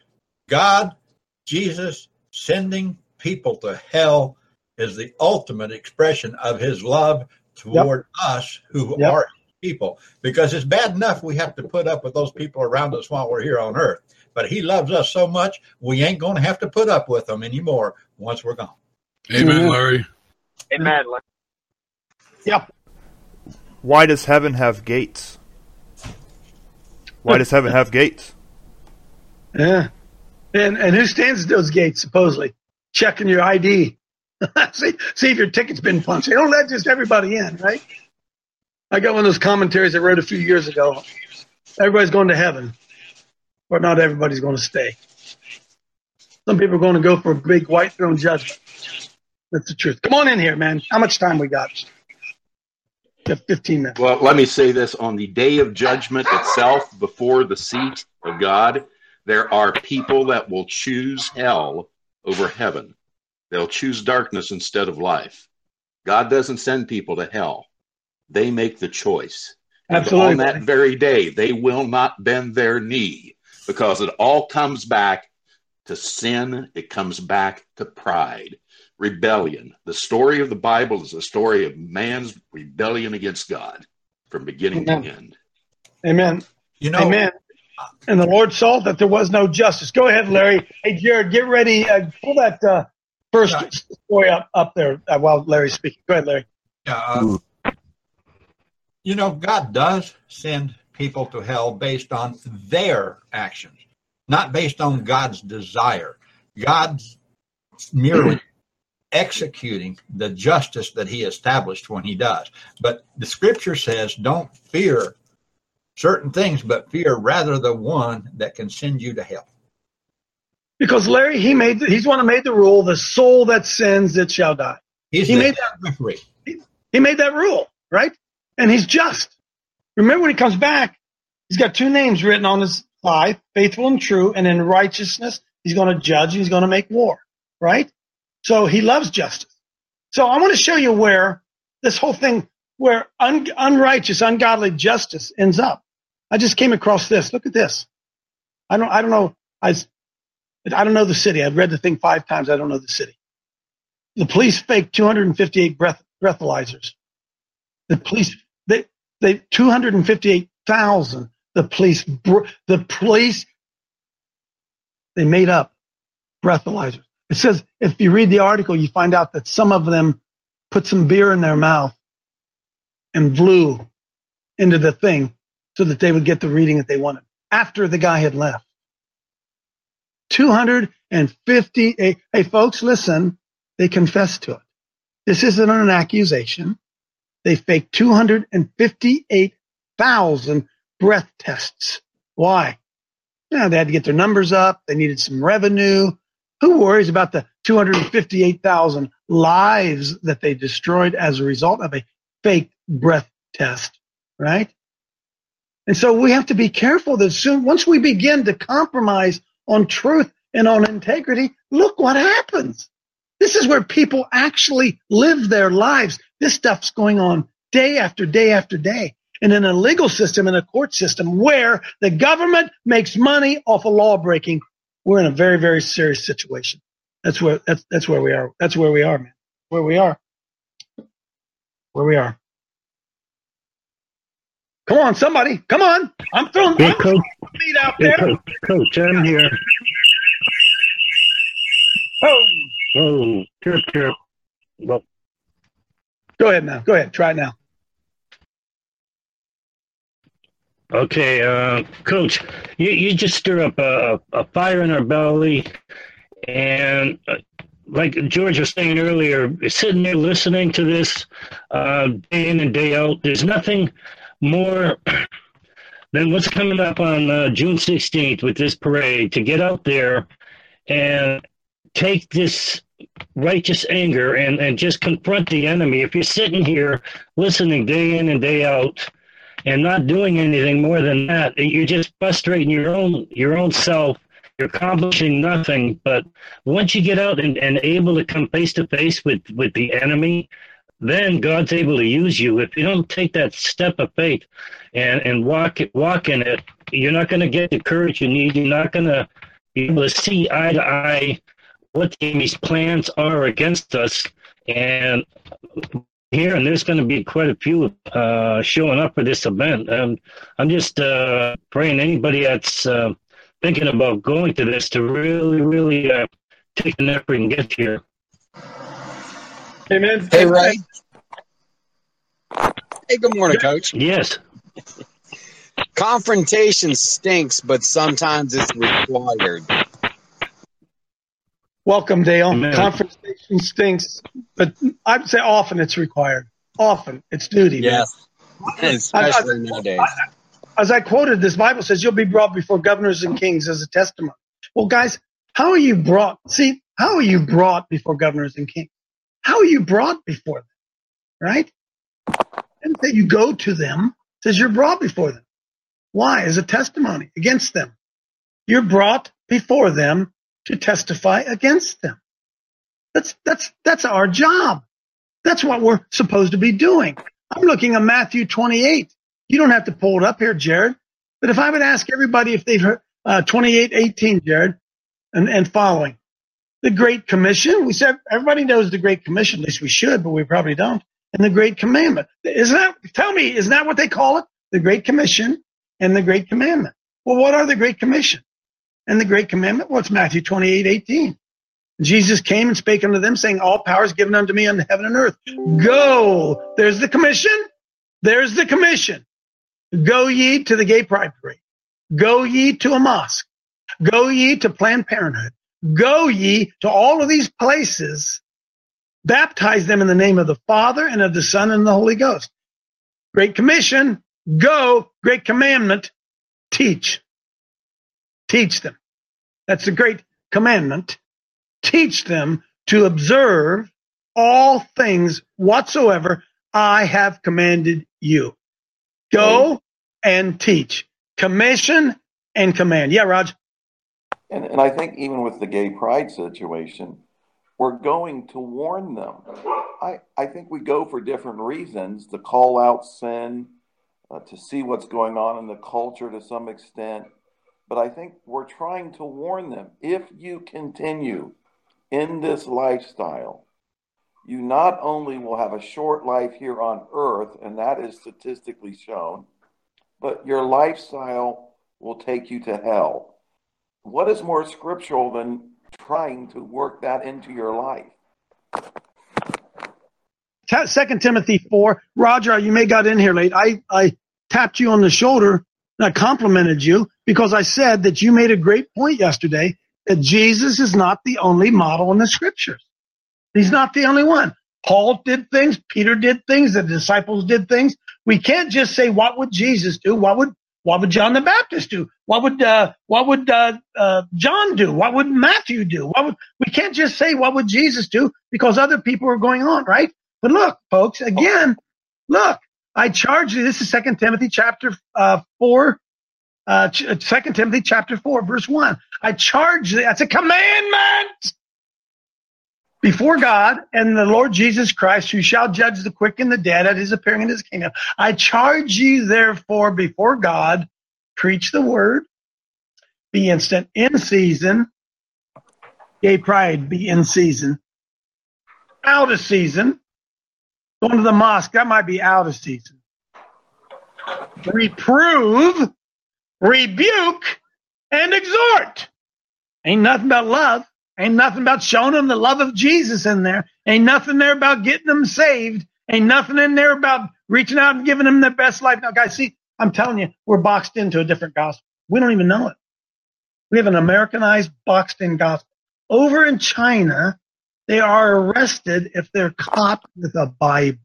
God, Jesus, sending people to hell is the ultimate expression of his love toward yep. us who yep. are people. Because it's bad enough we have to put up with those people around us while we're here on earth. But he loves us so much, we ain't going to have to put up with them anymore once we're gone. Amen, Larry. Amen, Larry. Yep. Why does heaven have gates? Why does heaven have gates? Yeah. And and who stands at those gates, supposedly? Checking your I D. see, see if your ticket's been punched. They don't let just everybody in, right? I got one of those commentaries I wrote a few years ago. Everybody's going to heaven, but not everybody's going to stay. Some people are going to go for a big white throne judgment. That's the truth. Come on in here, man. How much time we got? We have fifteen minutes. Well, let me say this. On the day of judgment itself, before the seat of God, there are people that will choose hell over heaven. They'll choose darkness instead of life. God doesn't send people to hell. They make the choice. Absolutely. And on that very day, they will not bend their knee, because it all comes back to sin. It comes back to pride, rebellion. The story of the Bible is a story of man's rebellion against God from beginning Amen. to end. Amen. You know, Amen. And the Lord saw that there was no justice. Go ahead, Larry. Hey, Jared, get ready. Uh, pull that uh, first right. story up, up there uh, while Larry's speaking. Go ahead, Larry. Yeah. Uh, you know, God does send people to hell based on their actions, not based on God's desire. God's merely executing the justice that he established when he does. But the scripture says, don't fear certain things, but fear rather the one that can send you to hell. Because Larry, he made, he's one who made the rule, the soul that sins, it shall die. He's he the made that referee. He, he made that rule, right? And he's just. Remember when he comes back, he's got two names written on his thigh, faithful and true, and in righteousness, he's going to judge, he's going to make war, right? So he loves justice. So I want to show you where this whole thing, where un, unrighteous, ungodly justice ends up. I just came across this. Look at this. I don't, I don't know. I, I don't know the city. I've read the thing five times. I don't know the city. The police faked two hundred fifty-eight breath, breathalyzers. The police, they, they, two hundred fifty-eight thousand. The police, the police, they made up breathalyzers. It says, if you read the article, you find out that some of them put some beer in their mouth and blew into the thing so that they would get the reading that they wanted after the guy had left. two hundred fifty-eight. Hey, folks, listen, they confessed to it. This isn't an accusation. They faked two hundred fifty-eight thousand breath tests. Why? Yeah, they had to get their numbers up. They needed some revenue. Who worries about the two hundred fifty-eight thousand lives that they destroyed as a result of a fake breath test, right? And so we have to be careful that soon, once we begin to compromise on truth and on integrity, look what happens. This is where people actually live their lives. This stuff's going on day after day after day. And in a legal system, in a court system where the government makes money off of law breaking, we're in a very, very serious situation. That's where that's that's where we are. That's where we are, man. Where we are. Where we are. Come on, somebody. Come on. I'm throwing hey, I'm Coach, feet out hey, there. Coach, Coach, I'm here. Oh. Oh, chirp, chirp. Well, go ahead now. Go ahead. Try it now. Okay, uh, Coach, you, you just stir up a, a fire in our belly, and uh, like George was saying earlier, sitting there listening to this uh, day in and day out, there's nothing more than what's coming up on uh, June sixteenth with this parade, to get out there and take this righteous anger and, and just confront the enemy. If you're sitting here listening day in and day out and not doing anything more than that, you're just frustrating your own your own self. You're accomplishing nothing. But once you get out and, and able to come face to face with, with the enemy, then God's able to use you. If you don't take that step of faith and, and walk walk in it, you're not going to get the courage you need. You're not going to be able to see eye to eye what the enemy's plans are against us. And here, and there's going to be quite a few uh, showing up for this event. And I'm just uh, praying anybody that's uh, thinking about going to this to really, really uh, take an effort and get here. Amen. Hey, Ray. Hey, good morning, Coach. Yes. Confrontation stinks, but sometimes it's required. Welcome, Dale. Amen. Confrontation stinks, but I'd say often it's required. Often it's duty. Yes, man. especially I, I, nowadays. I, as I quoted, this Bible says you'll be brought before governors and kings as a testimony. Well, guys, how are you brought? See, how are you brought before governors and kings? How are you brought before them? Right? And that you go to them, it says you're brought before them. Why? As a testimony against them. You're brought before them to testify against them. That's that's that's our job. That's what we're supposed to be doing. I'm looking at Matthew twenty-eight. You don't have to pull it up here, Jared. But if I would ask everybody if they've heard uh, twenty-eight eighteen, Jared, and, and following. The Great Commission, we said everybody knows the Great Commission, at least we should, but we probably don't. And the Great Commandment. Isn't that, tell me, isn't that what they call it? The Great Commission and the Great Commandment. Well, what are the Great Commission and the Great Commandment? Well, it's Matthew twenty-eight eighteen. Jesus came and spake unto them, saying, all power is given unto me on heaven and earth. Go. There's the commission. There's the commission. Go ye to the gay pride parade. Go ye to a mosque. Go ye to Planned Parenthood. Go ye to all of these places. Baptize them in the name of the Father and of the Son and the Holy Ghost. Great Commission. Go. Great Commandment. Teach. Teach them. That's the Great Commandment. Teach them to observe all things whatsoever I have commanded you. Go and teach. Commission and command. Yeah, Raj. And, and I think even with the gay pride situation, we're going to warn them. I, I think we go for different reasons, to call out sin, uh, to see what's going on in the culture to some extent. But I think we're trying to warn them. If you continue in this lifestyle, you not only will have a short life here on earth, and that is statistically shown, but your lifestyle will take you to hell. What is more scriptural than trying to work that into your life? Second Timothy four. Roger, you may got in here late. I, I tapped you on the shoulder and I complimented you because I said that you made a great point yesterday that Jesus is not the only model in the scriptures. He's not the only one. Paul did things. Peter did things. The disciples did things. We can't just say, what would Jesus do? What would What would John the Baptist do? What would uh, what would uh, uh, John do? What would Matthew do? What would we can't just say what would Jesus do because other people are going on, right? But look, folks, again, look, I charge you. This is Second Timothy chapter uh, four, uh, Second Timothy chapter four, verse one. I charge you. That's a commandment before God and the Lord Jesus Christ, who shall judge the quick and the dead at his appearing in his kingdom. I charge you, therefore, before God, preach the word, be instant in season, gay pride, be in season, out of season, going to the mosque, that might be out of season. Reprove, rebuke, and exhort. Ain't nothing about love. Ain't nothing about showing them the love of Jesus in there. Ain't nothing there about getting them saved. Ain't nothing in there about reaching out and giving them their best life. Now, guys, see, I'm telling you, we're boxed into a different gospel. We don't even know it. We have an Americanized, boxed-in gospel. Over in China, they are arrested if they're caught with a Bible.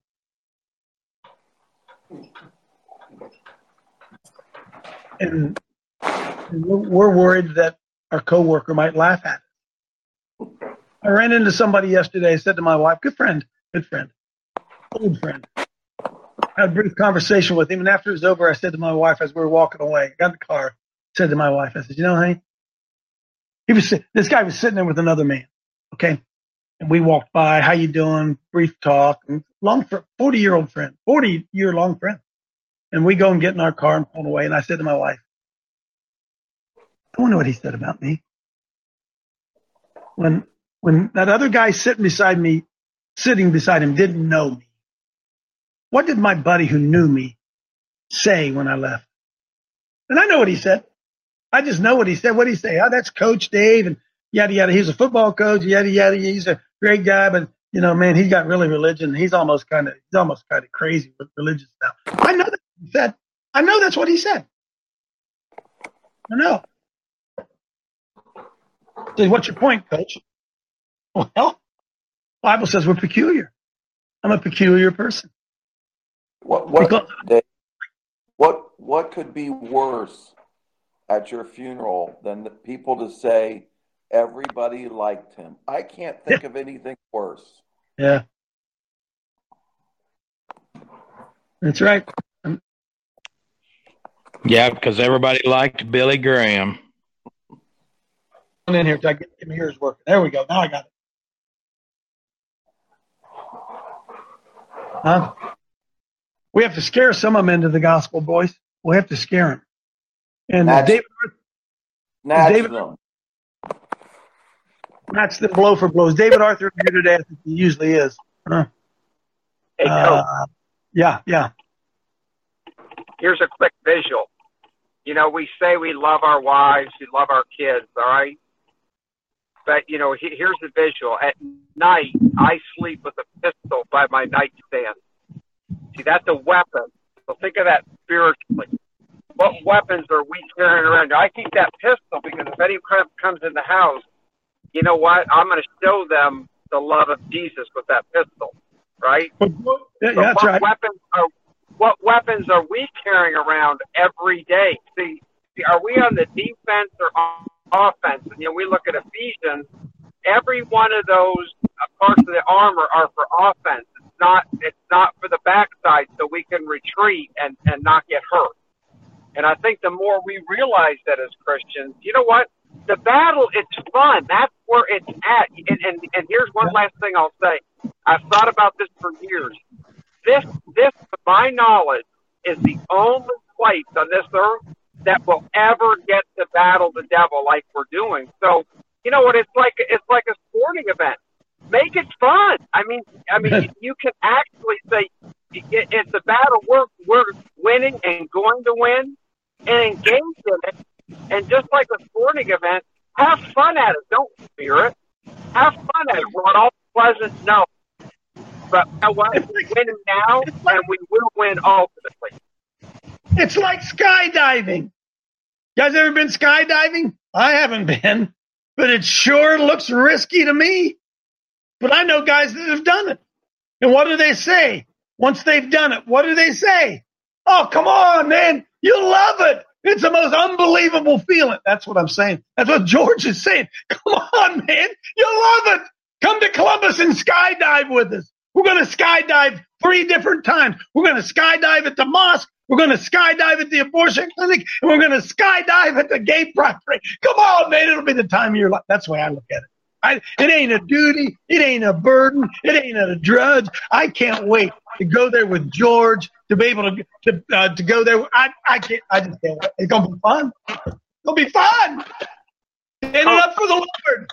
And we're worried that our coworker might laugh at it. I ran into somebody yesterday. I said to my wife, good friend, good friend, old friend. I had a brief conversation with him, and after it was over, I said to my wife as we were walking away, I got in the car, said to my wife, I said, you know, honey, he was this guy was sitting there with another man, okay? And we walked by, how you doing? Brief talk, and long forty-year-old friend, forty-year-long friend. And we go and get in our car and pull away, and I said to my wife, I wonder what he said about me. When when that other guy sitting beside me, sitting beside him, didn't know me, what did my buddy who knew me say when I left? And I know what he said. I just know what he said. What did he say? Oh, that's Coach Dave, and yada, yada. He's a football coach, yada, yada. He's a great guy, but, you know, man, he's got really religion. He's almost kind of he's almost kind of crazy with religious now. I know that's what he said. I know that's what he said. I know. So what's your point, Coach? Well, the Bible says we're peculiar. I'm a peculiar person. What what because, what what could be worse at your funeral than the people to say everybody liked him? I can't think yeah. of anything worse. Yeah, that's right. I'm, yeah, because everybody liked Billy Graham. In here, give me yours working. There we go. Now I got it. Huh? We have to scare some of them into the gospel, boys. We have to scare them. And Natch, David, natch David, them. Match them blow for blows. David Arthur here today. I think he usually is. Huh? Hey, uh, yeah, yeah. Here's a quick visual. You know, we say we love our wives, we love our kids, all right? But, you know, he, here's the visual. At night, I sleep with a pistol by my nightstand. See, that's a weapon. So think of that spiritually. What weapons are we carrying around? I keep that pistol because if anyone comes in the house, you know what? I'm going to show them the love of Jesus with that pistol, right? Yeah, so that's what right. weapons are what weapons are we carrying around every day? See, see, are we on the defense or offense? And, you know, we look at Ephesians. Every one of those parts of the armor are for offense. It's not it's not for the backside so we can retreat and, and not get hurt. And I think the more we realize that as Christians, you know what? The battle, it's fun. That's where it's at. And, and, and here's one last thing I'll say. I've thought about this for years. This, this, to my knowledge, is the only place on this earth that will ever get to battle the devil like we're doing. So, you know what? It's like it's like a sporting event. Make it fun. I mean, I mean, you can actually say it, it's a battle we're we're winning and going to win, and engage in it. And just like a sporting event, have fun at it. Don't fear it. Have fun at it. We're not all pleasant. No. But you know what? We're winning now, and we will win ultimately. It's like skydiving. You guys ever been skydiving? I haven't been, but it sure looks risky to me. But I know guys that have done it. And what do they say? Once they've done it, what do they say? Oh, come on, man. You'll love it. It's the most unbelievable feeling. That's what I'm saying. That's what George is saying. Come on, man. You'll love it. Come to Columbus and skydive with us. We're going to skydive three different times. We're going to skydive at the mosque. We're going to skydive at the abortion clinic. And we're going to skydive at the gay pride parade. Come on, man. It'll be the time of your life. That's the way I look at it. I, it ain't a duty. It ain't a burden. It ain't a drudge. I can't wait to go there with George, to be able to to, uh, to go there. I, I can't. I just can't. It's going to be fun. It's going to be fun. Stand it up for the Lord.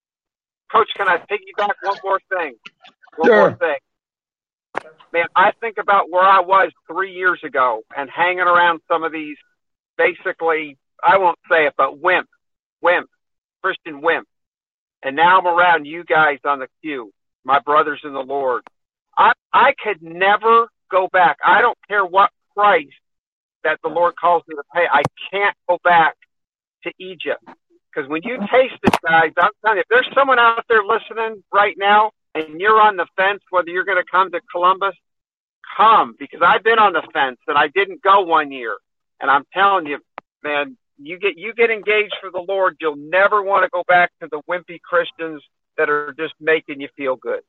Coach, can I piggyback one more thing? One Sure. more thing. Man, I think about where I was three years ago and hanging around some of these, basically, I won't say it, but wimp, wimp, Christian wimp. And now I'm around you guys on the queue, my brothers in the Lord. I I could never go back. I don't care what price that the Lord calls me to pay. I can't go back to Egypt. Because when you taste it, guys, I'm telling you, if there's someone out there listening right now and you're on the fence whether you're going to come to Columbus, come. Because I've been on the fence and I didn't go one year. And I'm telling you, man, You get you get engaged for the Lord, you'll never want to go back to the wimpy Christians that are just making you feel good.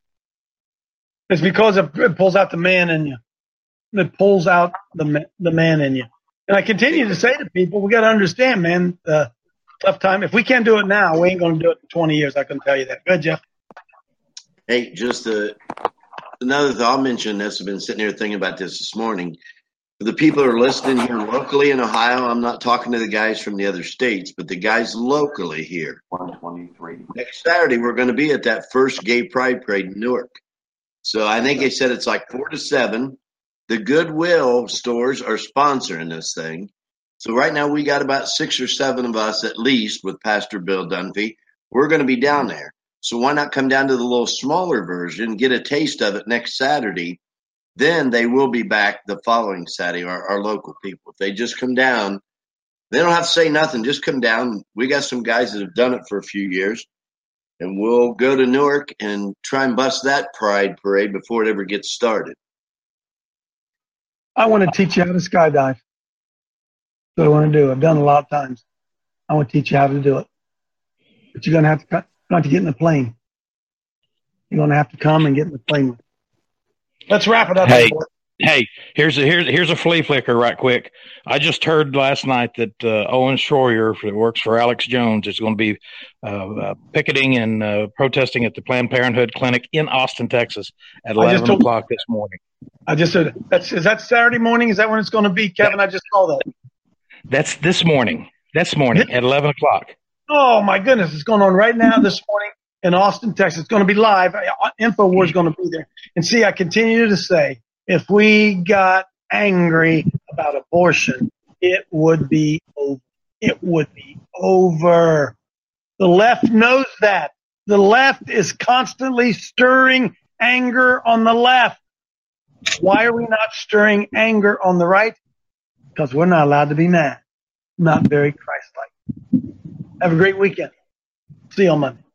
It's because it pulls out the man in you. It pulls out the the man in you. And I continue to say to people, we got to understand, man, the tough time. If we can't do it now, we ain't going to do it in twenty years. I can tell you that. Good, Jeff. Hey, just uh, another thing I'll mention this. I've been sitting here thinking about this this morning. For the people who are listening here locally in Ohio, I'm not talking to the guys from the other states, but the guys locally here. one twenty-three. Next Saturday, we're going to be at that first Gay Pride Parade in Newark. So I think they said it's like four to seven. The Goodwill stores are sponsoring this thing. So right now we got about six or seven of us at least with Pastor Bill Dunphy. We're going to be down there. So why not come down to the little smaller version, get a taste of it next Saturday? Then they will be back the following Saturday, our, our local people. If they just come down, they don't have to say nothing. Just come down. We got some guys that have done it for a few years. And we'll go to Newark and try and bust that pride parade before it ever gets started. I want to teach you how to skydive. That's what I want to do. I've done it a lot of times. I want to teach you how to do it. But you're going to have to, you're going to have to get in the plane. You're going to have to come and get in the plane with. Let's wrap it up. Hey, hey, here's a here's here's a flea flicker right quick. I just heard last night that uh, Owen Schroyer, that works for Alex Jones, is going to be uh, uh, picketing and uh, protesting at the Planned Parenthood clinic in Austin, Texas, at eleven told, o'clock this morning. I just said, that's is that Saturday morning? Is that when it's going to be, Kevin? I just saw that. That's this morning. This morning at eleven o'clock. Oh my goodness! It's going on right now this morning. In Austin, Texas. It's going to be live. InfoWars is going to be there. And see, I continue to say, if we got angry about abortion, it would be over. It would be over. The left knows that. The left is constantly stirring anger on the left. Why are we not stirring anger on the right? Because we're not allowed to be mad. Not very Christ-like. Have a great weekend. See you on Monday.